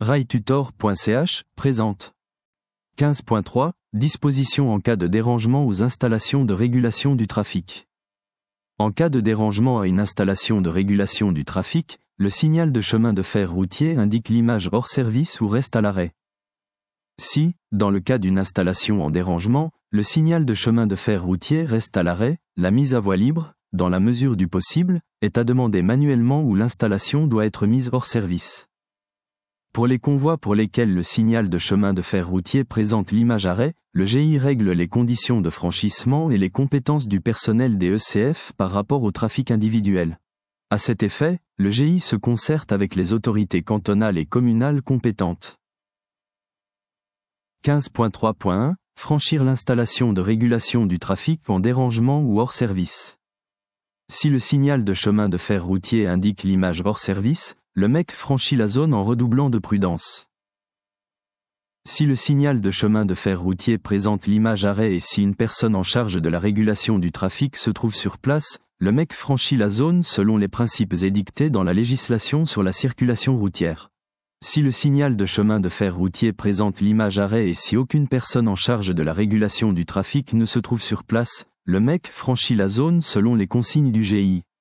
railtutor.ch présente 15.3 Dispositions en cas de dérangement aux installations de régulation du trafic. En cas de dérangement à une installation de régulation du trafic, le signal de chemin de fer routier indique l'image hors service ou reste à l'arrêt. Si, dans le cas d'une installation en dérangement, le signal de chemin de fer routier reste à l'arrêt, la mise à voie libre, dans la mesure du possible, est à demander manuellement ou l'installation doit être mise hors service. Pour les convois pour lesquels le signal de chemin de fer routier présente l'image arrêt, le GI règle les conditions de franchissement et les compétences du personnel des ECF par rapport au trafic individuel. À cet effet, le GI se concerte avec les autorités cantonales et communales compétentes. 15.3.1 Franchir l'installation de régulation du trafic en dérangement ou hors service. Si le signal de chemin de fer routier indique l'image hors service, le mec franchit la zone en redoublant de prudence. Si le signal de chemin de fer routier présente l'image arrêt et si une personne en charge de la régulation du trafic se trouve sur place, le mec franchit la zone selon les principes édictés dans la législation sur la circulation routière. Si le signal de chemin de fer routier présente l'image arrêt et si aucune personne en charge de la régulation du trafic ne se trouve sur place, le mec franchit la zone selon les consignes du GI.